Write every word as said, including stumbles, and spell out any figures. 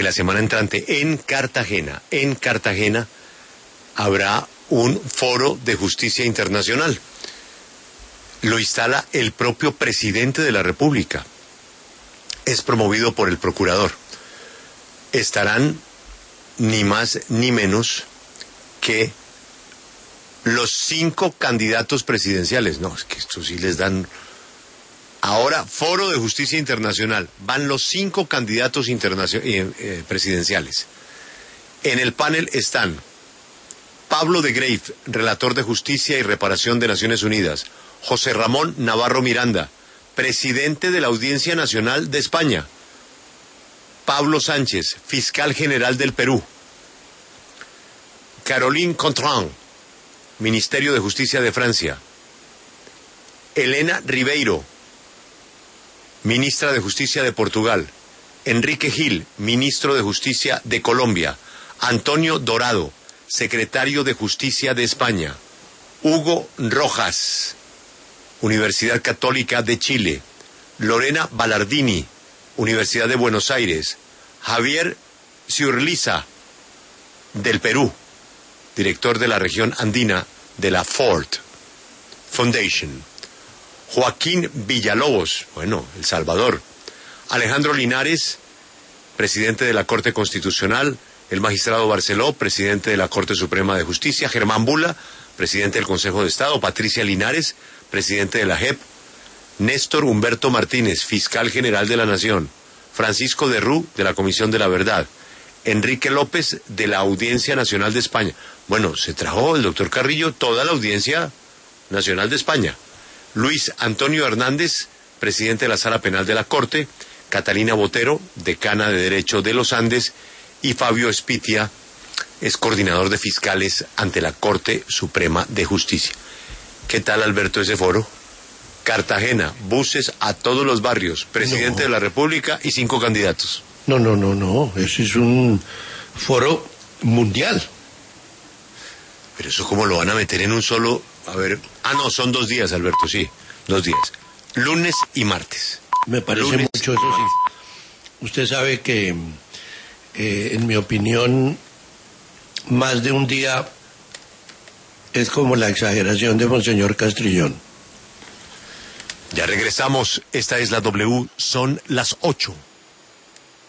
porque la semana entrante en Cartagena, en Cartagena, habrá un foro de justicia internacional. Lo instala el propio presidente de la República. Es promovido por el procurador. Estarán ni más ni menos que los cinco candidatos presidenciales. No, es que estos sí les dan... Ahora, Foro de Justicia Internacional. Van los cinco candidatos internacio... eh, eh, presidenciales. En el panel están Pablo de Greiff, relator de Justicia y Reparación de Naciones Unidas. José Ramón Navarro Miranda, presidente de la Audiencia Nacional de España. Pablo Sánchez, fiscal general del Perú. Caroline Contran, Ministerio de Justicia de Francia. Elena Ribeiro, ministra de Justicia de Portugal. Enrique Gil, ministro de Justicia de Colombia. Antonio Dorado, secretario de Justicia de España. Hugo Rojas, Universidad Católica de Chile. Lorena Ballardini, Universidad de Buenos Aires. Javier Ciurliza, del Perú, director de la región andina de la Ford Foundation. Joaquín Villalobos, bueno, El Salvador. Alejandro Linares, presidente de la Corte Constitucional. El magistrado Barceló, presidente de la Corte Suprema de Justicia. Germán Bula, presidente del Consejo de Estado. Patricia Linares, presidente de la J E P. Néstor Humberto Martínez, fiscal general de la Nación. Francisco de Rú, de la Comisión de la Verdad. Enrique López, de la Audiencia Nacional de España. Bueno, se trajo el doctor Carrillo toda la Audiencia Nacional de España. Luis Antonio Hernández, presidente de la Sala Penal de la Corte. Catalina Botero, decana de Derecho de los Andes. Y Fabio Espitia es coordinador de fiscales ante la Corte Suprema de Justicia. ¿Qué tal, Alberto, ese foro? Cartagena, buses a todos los barrios, presidente no. de la República y cinco candidatos. No, no, no, no, ese es un foro mundial. Pero eso cómo lo van a meter en un solo... A ver, ah, no, son dos días, Alberto, sí, dos días. Lunes y martes. Me parece Lunes mucho eso, sí. Usted sabe que, eh, en mi opinión, más de un día es como la exageración de Monseñor Castrillón. Ya regresamos, esta es la W, son las ocho.